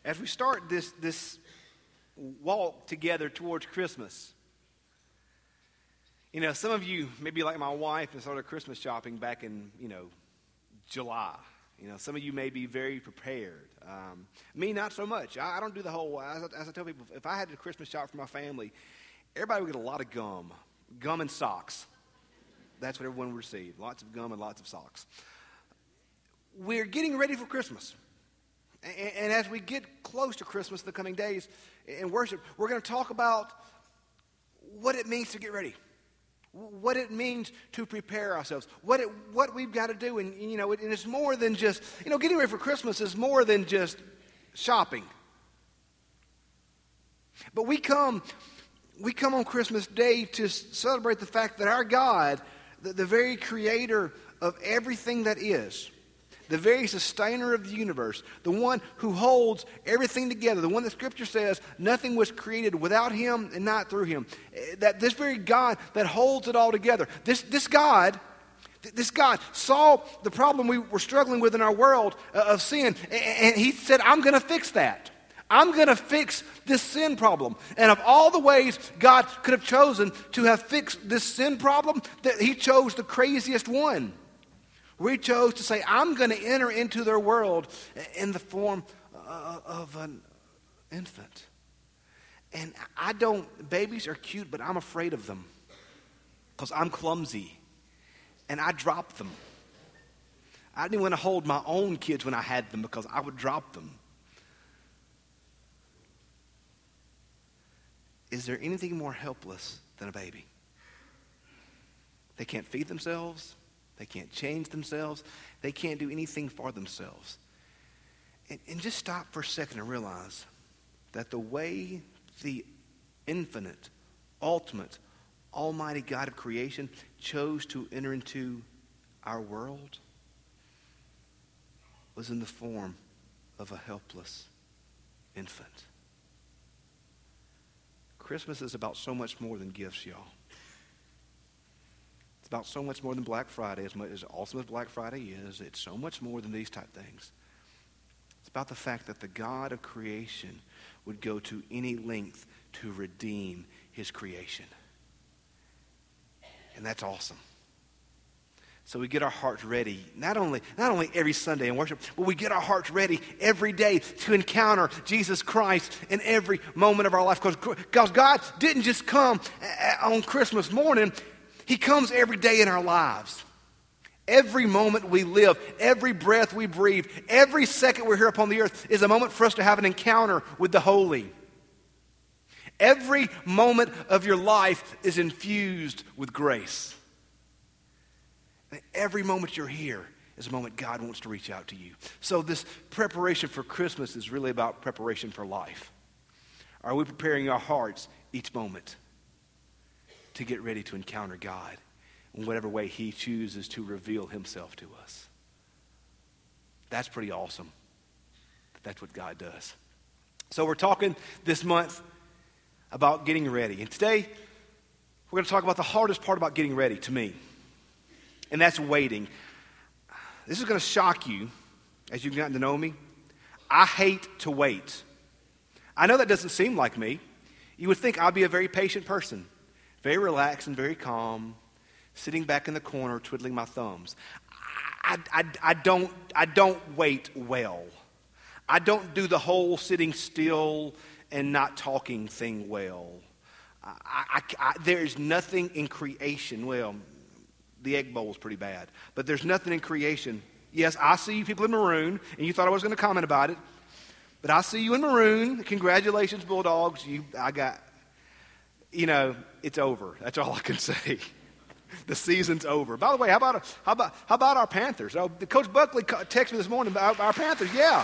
As we start this walk together towards Christmas, some of you may be like my wife and started Christmas shopping back in, July. Some of you may be very prepared. Me, not so much. I don't do the whole, as I tell people, if I had to Christmas shop for my family, everybody would get a lot of gum and socks. That's what everyone would receive, lots of gum and lots of socks. We're getting ready for Christmas. And as we get close to Christmas in the coming days in worship, we're going to talk about what it means to get ready, what it means to prepare ourselves, what we've got to do. And it's more than just, getting ready for Christmas is more than just shopping. But we come on Christmas Day to celebrate the fact that our God, the very creator of everything that is, the very sustainer of the universe, the one who holds everything together, the one that Scripture says nothing was created without him and not through him, that this very God that holds it all together, this God saw the problem we were struggling with in our world of sin, and he said, I'm going to fix that. I'm going to fix this sin problem. And of all the ways God could have chosen to have fixed this sin problem, that he chose the craziest one. We chose to say, I'm going to enter into their world in the form of an infant. And babies are cute, but I'm afraid of them because I'm clumsy and I drop them. I didn't want to hold my own kids when I had them because I would drop them. Is there anything more helpless than a baby? They can't feed themselves. They can't change themselves. They can't do anything for themselves. And just stop for a second and realize that the way the infinite, ultimate, almighty God of creation chose to enter into our world was in the form of a helpless infant. Christmas is about so much more than gifts, y'all. It's about so much more than Black Friday. As awesome as Black Friday is, it's so much more than these type things. It's about the fact that the God of creation would go to any length to redeem his creation. And that's awesome. So we get our hearts ready, not only every Sunday in worship, but we get our hearts ready every day to encounter Jesus Christ in every moment of our life. Because God didn't just come on Christmas morning. He comes every day in our lives. Every moment we live, every breath we breathe, every second we're here upon the earth is a moment for us to have an encounter with the holy. Every moment of your life is infused with grace. And every moment you're here is a moment God wants to reach out to you. So this preparation for Christmas is really about preparation for life. Are we preparing our hearts each moment to get ready to encounter God in whatever way he chooses to reveal himself to us? That's pretty awesome. That's what God does. So we're talking this month about getting ready. And today, we're going to talk about the hardest part about getting ready to me. And that's waiting. This is going to shock you as you've gotten to know me. I hate to wait. I know that doesn't seem like me. You would think I'd be a very patient person. Very relaxed and very calm, sitting back in the corner, twiddling my thumbs. I don't wait well. I don't do the whole sitting still and not talking thing well. There is nothing in creation. Well, the egg bowl is pretty bad, but there's nothing in creation. Yes, I see you people in maroon, and you thought I was going to comment about it, but I see you in maroon. Congratulations, Bulldogs. It's over. That's all I can say. The season's over. By the way, how about our Panthers? Oh, Coach Buckley texted me this morning about our Panthers. Yeah.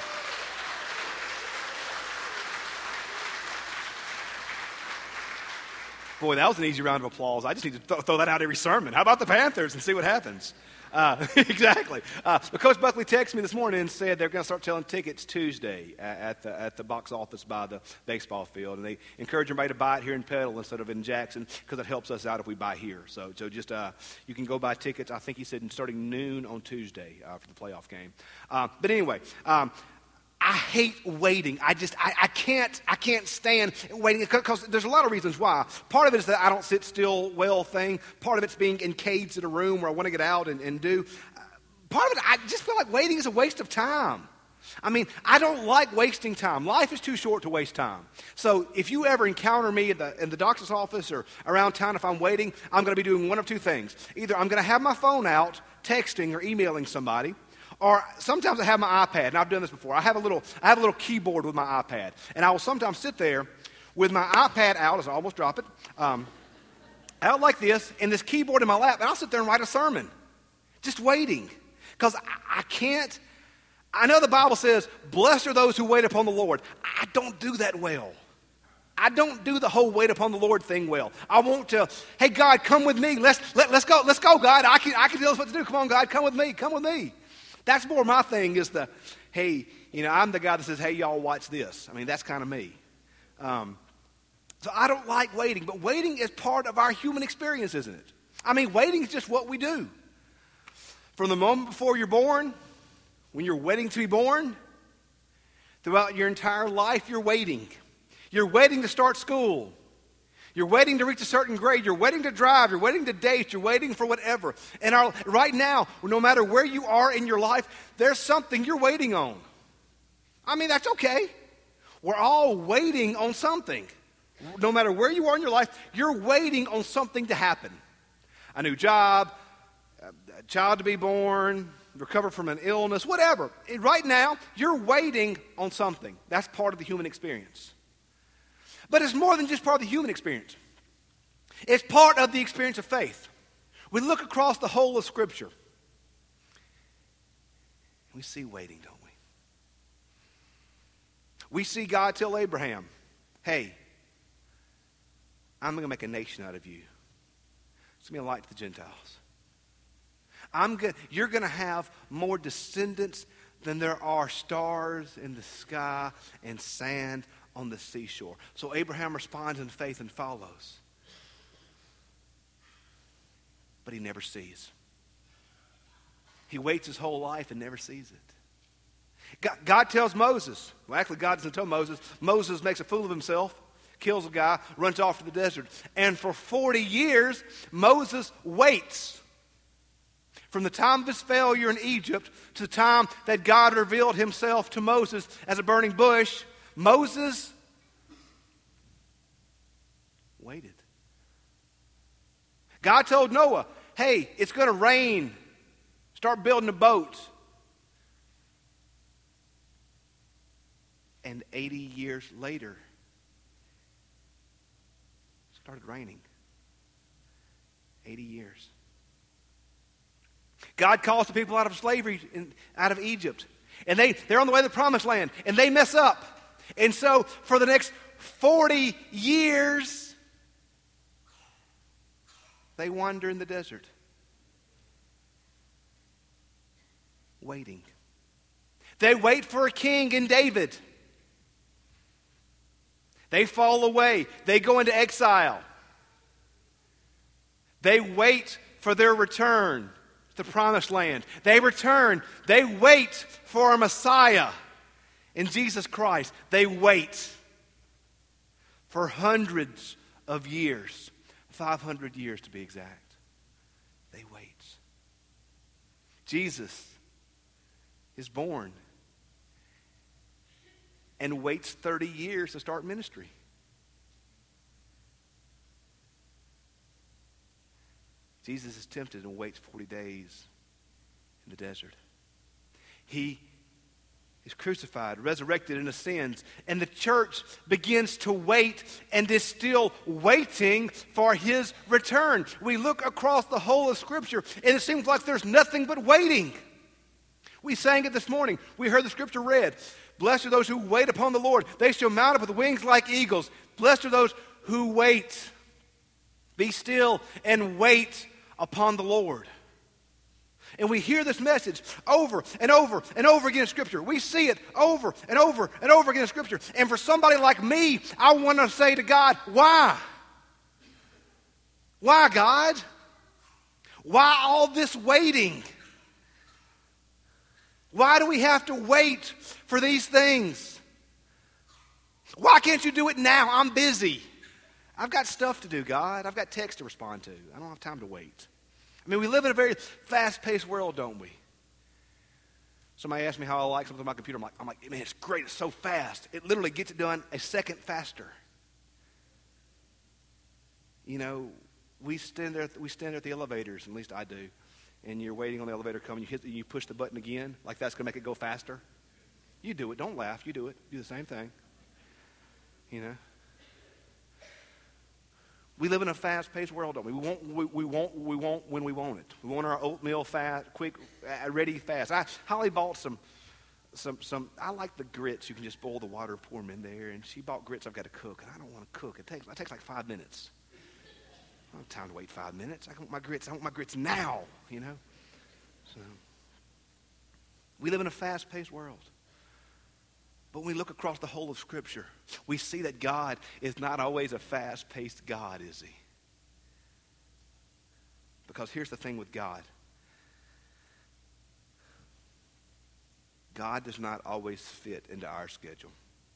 Boy, that was an easy round of applause. I just need to throw that out every sermon. How about the Panthers and see what happens? Exactly. But Coach Buckley texted me this morning and said they're going to start selling tickets Tuesday at the box office by the baseball field. And they encourage everybody to buy it here in Petal instead of in Jackson because it helps us out if we buy here. So just you can go buy tickets. I think he said starting noon on Tuesday for the playoff game. But anyway, I hate waiting. I can't stand waiting because there's a lot of reasons why. Part of it is that I don't sit still well thing. Part of it's being encaged in a room where I want to get out and do. Part of it, I just feel like waiting is a waste of time. I mean, I don't like wasting time. Life is too short to waste time. So if you ever encounter me in the doctor's office or around town, if I'm waiting, I'm going to be doing one of two things. Either I'm going to have my phone out, texting or emailing somebody, or sometimes I have my iPad, and I've done this before. I have a little keyboard with my iPad, and I will sometimes sit there with my iPad out, as I almost drop it, out like this, and this keyboard in my lap, and I'll sit there and write a sermon, just waiting, because I can't. I know the Bible says, blessed are those who wait upon the Lord. I don't do that well. I don't do the whole wait upon the Lord thing well. I want to, hey, God, come with me. Let's go, God. I can tell us what to do. Come on, God, come with me. That's more my thing is the, hey, I'm the guy that says, hey, y'all, watch this. I mean, that's kind of me. So I don't like waiting, but waiting is part of our human experience, isn't it? I mean, waiting is just what we do. From the moment before you're born, when you're waiting to be born, throughout your entire life, you're waiting. You're waiting to start school. You're waiting to reach a certain grade. You're waiting to drive. You're waiting to date. You're waiting for whatever. And right now, no matter where you are in your life, there's something you're waiting on. I mean, that's okay. We're all waiting on something. No matter where you are in your life, you're waiting on something to happen. A new job, a child to be born, recover from an illness, whatever. Right now, you're waiting on something. That's part of the human experience. But it's more than just part of the human experience. It's part of the experience of faith. We look across the whole of Scripture. We see waiting, don't we? We see God tell Abraham, hey, I'm going to make a nation out of you. It's going to be a light to the Gentiles. You're going to have more descendants than there are stars in the sky and sand on the seashore. So Abraham responds in faith and follows. But he never sees. He waits his whole life and never sees it. God tells Moses, well, actually God doesn't tell Moses. Moses makes a fool of himself, kills a guy, runs off to the desert. And for 40 years, Moses waits. From the time of his failure in Egypt to the time that God revealed himself to Moses as a burning bush, Moses waited. God told Noah, hey, it's going to rain. Start building a boat. And 80 years later, it started raining. 80 years. God calls the people out of slavery, out of Egypt. And they're on the way to the promised land. And they mess up. And so for the next 40 years, they wander in the desert. Waiting. They wait for a king in David. They fall away. They go into exile. They wait for their return. The promised land. They return. They wait for a Messiah in Jesus Christ. They wait for hundreds of years, 500 years to be exact. They wait. Jesus is born and waits 30 years to start ministry. Jesus is tempted and waits 40 days in the desert. He is crucified, resurrected, and ascends. And the church begins to wait and is still waiting for his return. We look across the whole of Scripture, and it seems like there's nothing but waiting. We sang it this morning. We heard the Scripture read. Blessed are those who wait upon the Lord. They shall mount up with wings like eagles. Blessed are those who wait. Be still and wait upon the Lord. And we hear this message over and over and over again in Scripture. We see it over and over and over again in Scripture. And for somebody like me, I want to say to God, why? Why, God? Why all this waiting? Why do we have to wait for these things? Why can't you do it now? I'm busy. I've got stuff to do, God. I've got texts to respond to. I don't have time to wait. I mean, we live in a very fast-paced world, don't we? Somebody asked me how I like something on my computer. I'm like, man, it's great. It's so fast. It literally gets it done a second faster. You know, we stand there at the elevators, at least I do, and you're waiting on the elevator coming. You push the button again, like that's going to make it go faster. You do it. Don't laugh. You do it. Do the same thing. You know. We live in a fast-paced world, don't we? We want when we want it. We want our oatmeal fast, quick, ready, fast. Holly bought some. I like the grits. You can just boil the water, pour them in there. And she bought grits I've got to cook, and I don't want to cook. It takes like 5 minutes. I don't have time to wait 5 minutes. I want my grits now. You know. So we live in a fast-paced world. But when we look across the whole of Scripture, we see that God is not always a fast-paced God, is he? Because here's the thing with God. God does not always fit into our schedule.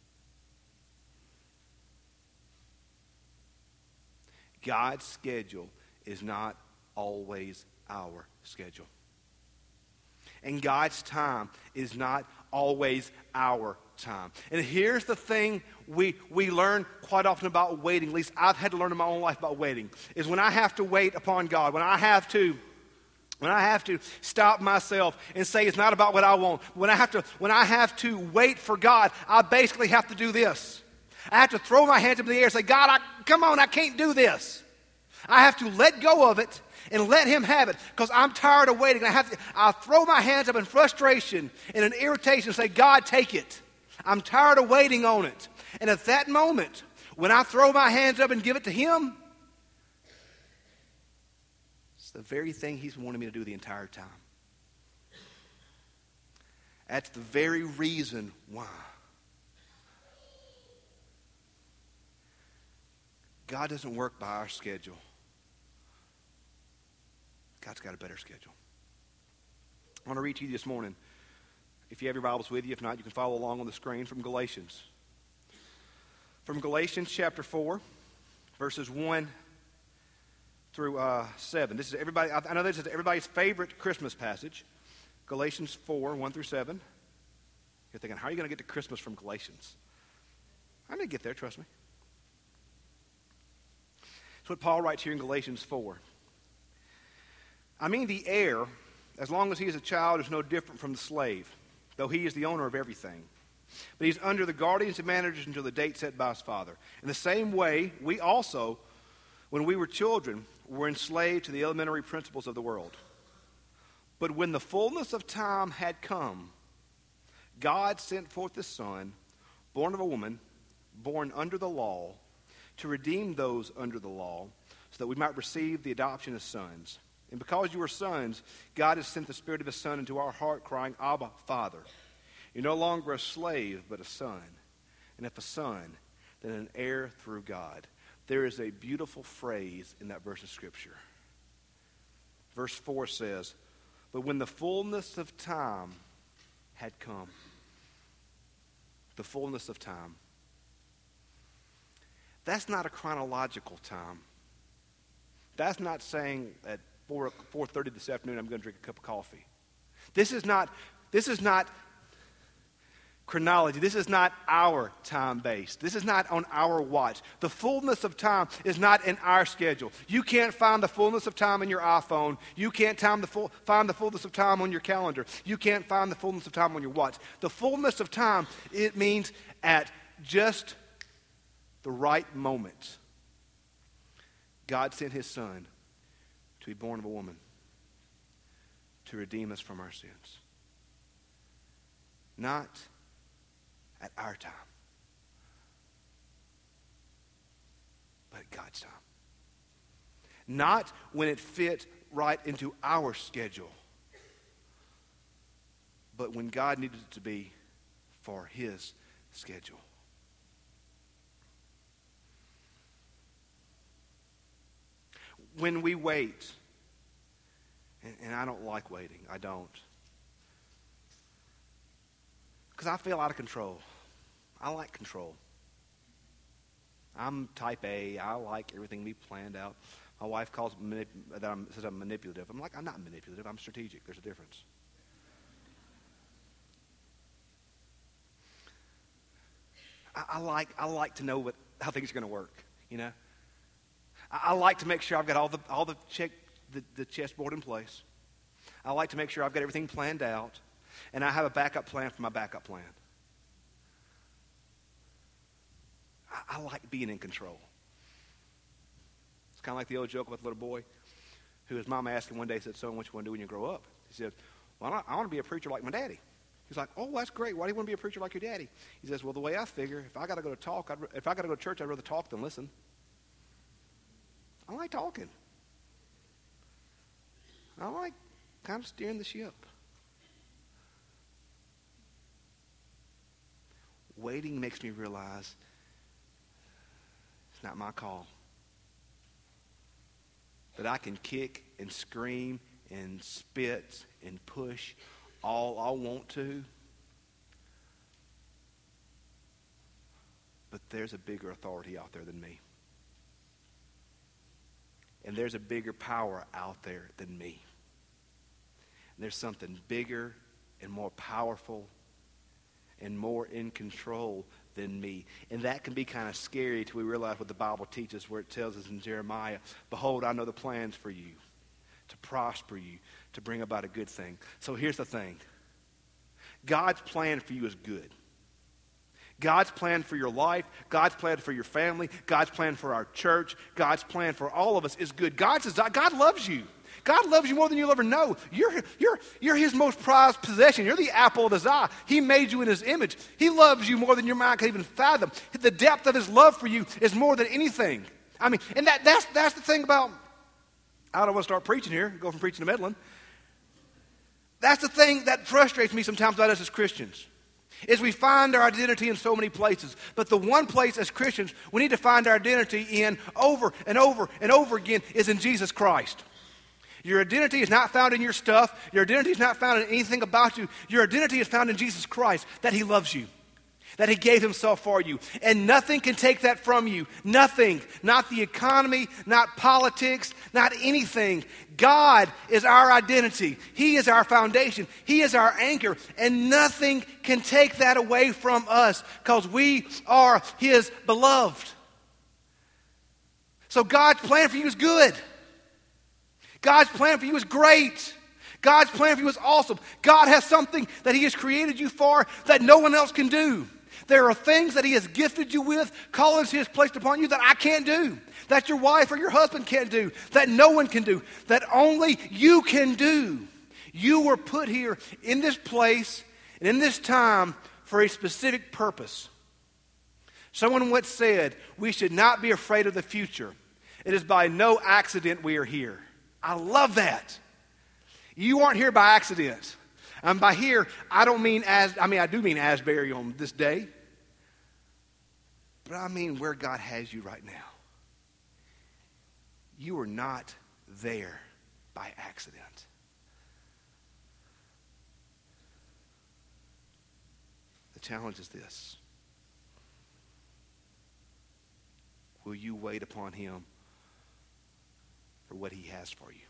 God's schedule is not always our schedule. And God's time is not always our time. And here's the thing we learn quite often about waiting, at least I've had to learn in my own life about waiting, is when I have to wait upon God, when I have to stop myself and say it's not about what I want, when I have to wait for God, I basically have to do this. I have to throw my hands up in the air and say, God, come on, I can't do this. I have to let go of it and let him have it because I'm tired of waiting. I throw my hands up in frustration and in irritation and say, God, take it. I'm tired of waiting on it. And at that moment, when I throw my hands up and give it to him, it's the very thing he's wanted me to do the entire time. That's the very reason why. God doesn't work by our schedule. God's got a better schedule. I want to read to you this morning. If you have your Bibles with you, if not, you can follow along on the screen from Galatians. From Galatians chapter 4, verses 1 through 7. This is everybody. I know this is everybody's favorite Christmas passage. Galatians 4, 1 through 7. You're thinking, how are you going to get to Christmas from Galatians? I'm going to get there, trust me. That's what Paul writes here in Galatians 4. I mean, the heir, as long as he is a child, is no different from the slave, though he is the owner of everything. But he's under the guardians and managers until the date set by his father. In the same way, we also, when we were children, were enslaved to the elementary principles of the world. But when the fullness of time had come, God sent forth his Son, born of a woman, born under the law, to redeem those under the law, so that we might receive the adoption as sons. And because you are sons, God has sent the Spirit of his Son into our heart, crying, Abba, Father. You're no longer a slave, but a son. And if a son, then an heir through God. There is a beautiful phrase in that verse of Scripture. Verse 4 says, but when the fullness of time had come, the fullness of time. That's not a chronological time. That's not saying at 4:30 this afternoon I'm going to drink a cup of coffee. This is not chronology. This is not our time based. This is not on our watch. The fullness of time is not in our schedule. You can't find the fullness of time in your iPhone. You can't find the fullness of time on your calendar. You can't find the fullness of time on your watch. The fullness of time, it means at just the right moment. God sent his Son to be born of a woman to redeem us from our sins. Not at our time, but at God's time. Not when it fit right into our schedule, but when God needed it to be for his schedule. When we wait, and I don't like waiting, I don't. Because I feel out of control. I like control. I'm type A. I like everything to be planned out. My wife says I'm manipulative. I'm like, I'm not manipulative. I'm strategic. There's a difference. I like to know how things are going to work. You know, I like to make sure I've got all the chessboard in place. I like to make sure I've got everything planned out, and I have a backup plan for my backup plan. I like being in control. It's kind of like the old joke about the little boy who his mom asked him one day, said, "Son, what you want to do when you grow up?" He said, "Well, I want to be a preacher like my daddy." He's like, "Oh, that's great. Why do you want to be a preacher like your daddy?" He says, "Well, the way I figure, if I got to go to church, I'd rather talk than listen. I like talking. I like kind of steering the ship." Waiting makes me realize it's not my call. That I can kick and scream and spit and push all I want to. But there's a bigger authority out there than me. And there's a bigger power out there than me. And there's something bigger and more powerful and more in control than me. And that can be kind of scary till we realize what the Bible teaches, where it tells us in Jeremiah, "Behold, I know the plans for you, to prosper you, to bring about a good thing." So here's the thing. God's plan for you is good. God's plan for your life, God's plan for your family, God's plan for our church, God's plan for all of us is good. God loves you. God loves you more than you'll ever know. You're his most prized possession. You're the apple of his eye. He made you in his image. He loves you more than your mind can even fathom. The depth of his love for you is more than anything. I mean, and that's the thing about, I don't want to start preaching here, go from preaching to meddling. That's the thing that frustrates me sometimes about us as Christians, is we find our identity in so many places. But the one place as Christians we need to find our identity in over and over and over again is in Jesus Christ. Your identity is not found in your stuff. Your identity is not found in anything about you. Your identity is found in Jesus Christ, that he loves you, that he gave himself for you. And nothing can take that from you. Nothing. Not the economy, not politics, not anything. God is our identity. He is our foundation. He is our anchor. And nothing can take that away from us, because we are his beloved. So God's plan for you is good. God's plan for you is great. God's plan for you is awesome. God has something that he has created you for that no one else can do. There are things that he has gifted you with, callings he has placed upon you that I can't do, that your wife or your husband can't do, that no one can do, that only you can do. You were put here in this place and in this time for a specific purpose. Someone once said, we should not be afraid of the future. It is by no accident we are here. I love that. You aren't here by accident. And by here, I do mean Asbury on this day. But I mean where God has you right now. You are not there by accident. The challenge is this. Will you wait upon him for what he has for you?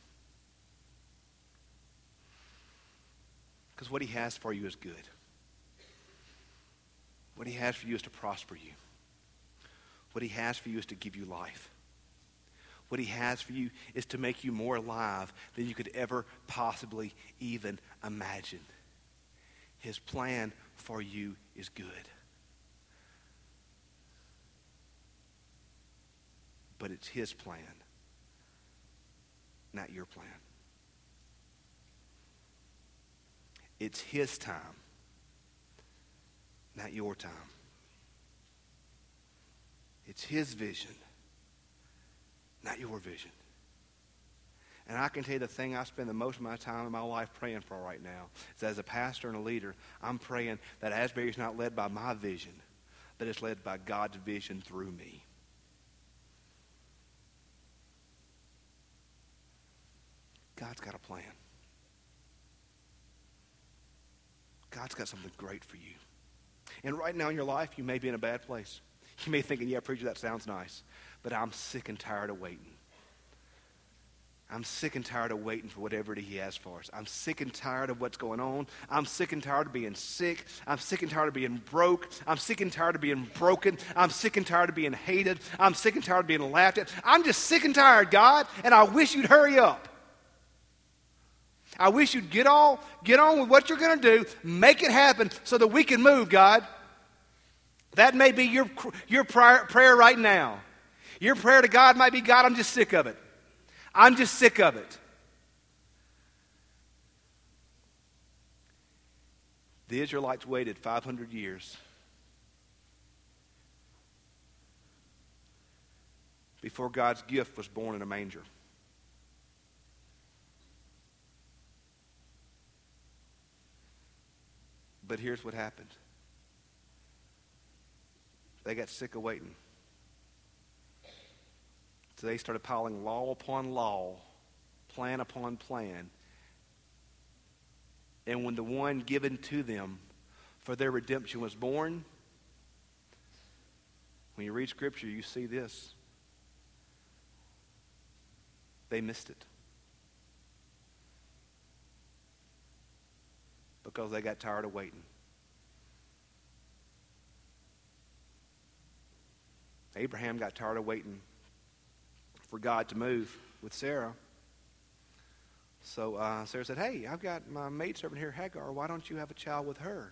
Because what he has for you is good. What he has for you is to prosper you. What he has for you is to give you life. What he has for you is to make you more alive than you could ever possibly even imagine. His plan for you is good. But it's his plan, not your plan. It's his time, not your time. It's his vision, not your vision. And I can tell you the thing I spend the most of my time in my life praying for right now is, as a pastor and a leader, I'm praying that Asbury is not led by my vision, but it's led by God's vision through me. God's got a plan. God's got something great for you. And right now in your life, you may be in a bad place. You may be thinking, yeah, preacher, that sounds nice. But I'm sick and tired of waiting. I'm sick and tired of waiting for whatever he has for us. I'm sick and tired of what's going on. I'm sick and tired of being sick. I'm sick and tired of being broke. I'm sick and tired of being broken. I'm sick and tired of being hated. I'm sick and tired of being laughed at. I'm just sick and tired, God, and I wish you'd hurry up. I wish you'd get on with what you're going to do, make it happen so that we can move, God. That may be your prayer right now. Your prayer to God might be, God, I'm just sick of it. I'm just sick of it. The Israelites waited 500 years before God's gift was born in a manger. But here's what happened. They got sick of waiting. So they started piling law upon law, plan upon plan. And when the one given to them for their redemption was born, when you read Scripture, you see this. They missed it. Because they got tired of waiting. Abraham got tired of waiting for God to move with Sarah. So Sarah said, hey, I've got my maidservant here, Hagar. Why don't you have a child with her?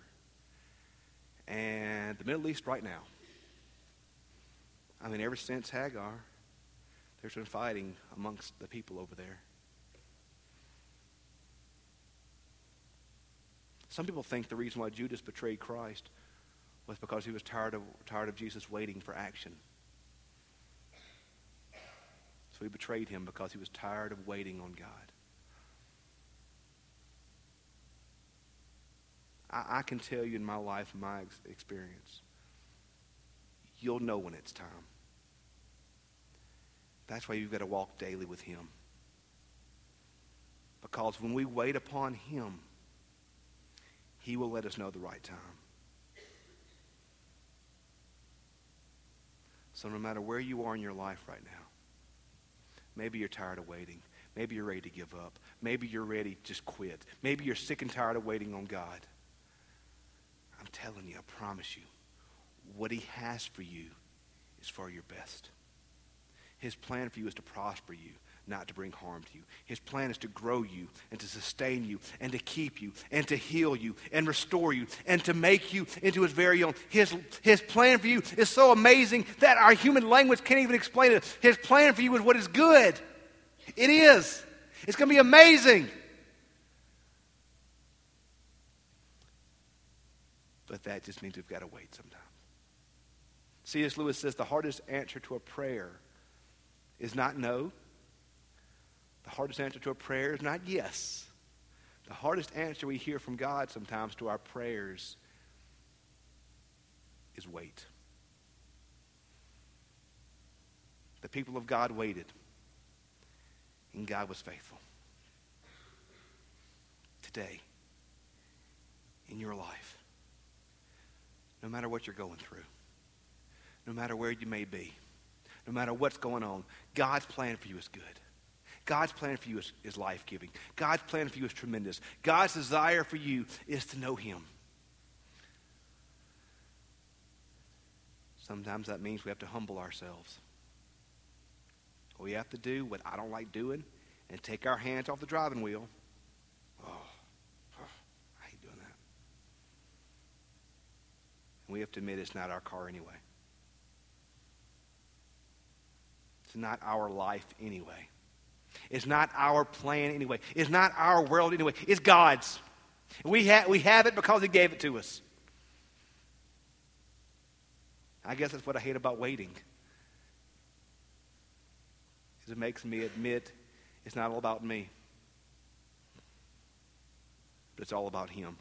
And the Middle East right now. I mean, ever since Hagar, there's been fighting amongst the people over there. Some people think the reason why Judas betrayed Christ was because he was tired of Jesus waiting for action. So he betrayed him because he was tired of waiting on God. I can tell you in my life, my experience, you'll know when it's time. That's why you've got to walk daily with him. Because when we wait upon him, he will let us know the right time. So no matter where you are in your life right now, maybe you're tired of waiting. Maybe you're ready to give up. Maybe you're ready to just quit. Maybe you're sick and tired of waiting on God. I'm telling you, I promise you, what he has for you is for your best. His plan for you is to prosper you, not to bring harm to you. His plan is to grow you and to sustain you and to keep you and to heal you and restore you and to make you into his very own. His plan for you is so amazing that our human language can't even explain it. His plan for you is what is good. It is. It's going to be amazing. But that just means we've got to wait sometimes. C.S. Lewis says the hardest answer to a prayer is not no. The hardest answer to a prayer is not yes. The hardest answer we hear from God sometimes to our prayers is wait. The people of God waited, and God was faithful. Today, in your life, no matter what you're going through, no matter where you may be, no matter what's going on, God's plan for you is good. God's plan for you is life-giving. God's plan for you is tremendous. God's desire for you is to know him. Sometimes that means we have to humble ourselves. We have to do what I don't like doing and take our hands off the driving wheel. I hate doing that. And we have to admit it's not our car anyway. It's not our life anyway. It's not our plan anyway. It's not our world anyway. It's God's. We have it because he gave it to us. I guess that's what I hate about waiting. Is it makes me admit it's not all about me. But it's all about him.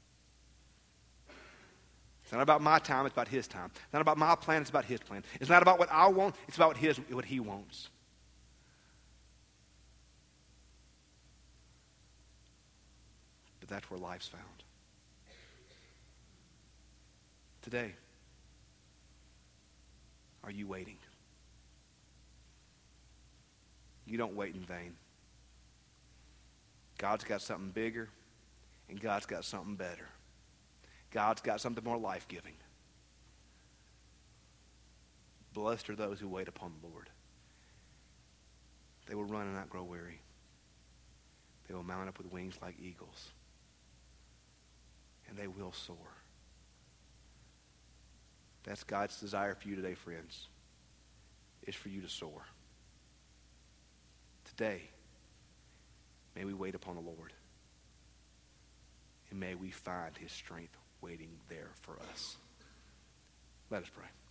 It's not about my time, it's about his time. It's not about my plan, it's about his plan. It's not about what I want, it's about what he wants. But that's where life's found. Today, are you waiting? You don't wait in vain. God's got something bigger, and God's got something better. God's got something more life-giving. Blessed are those who wait upon the Lord. They will run and not grow weary. They will mount up with wings like eagles. And they will soar. That's God's desire for you today, friends, is for you to soar. Today, may we wait upon the Lord. And may we find his strength waiting there for us. Let us pray.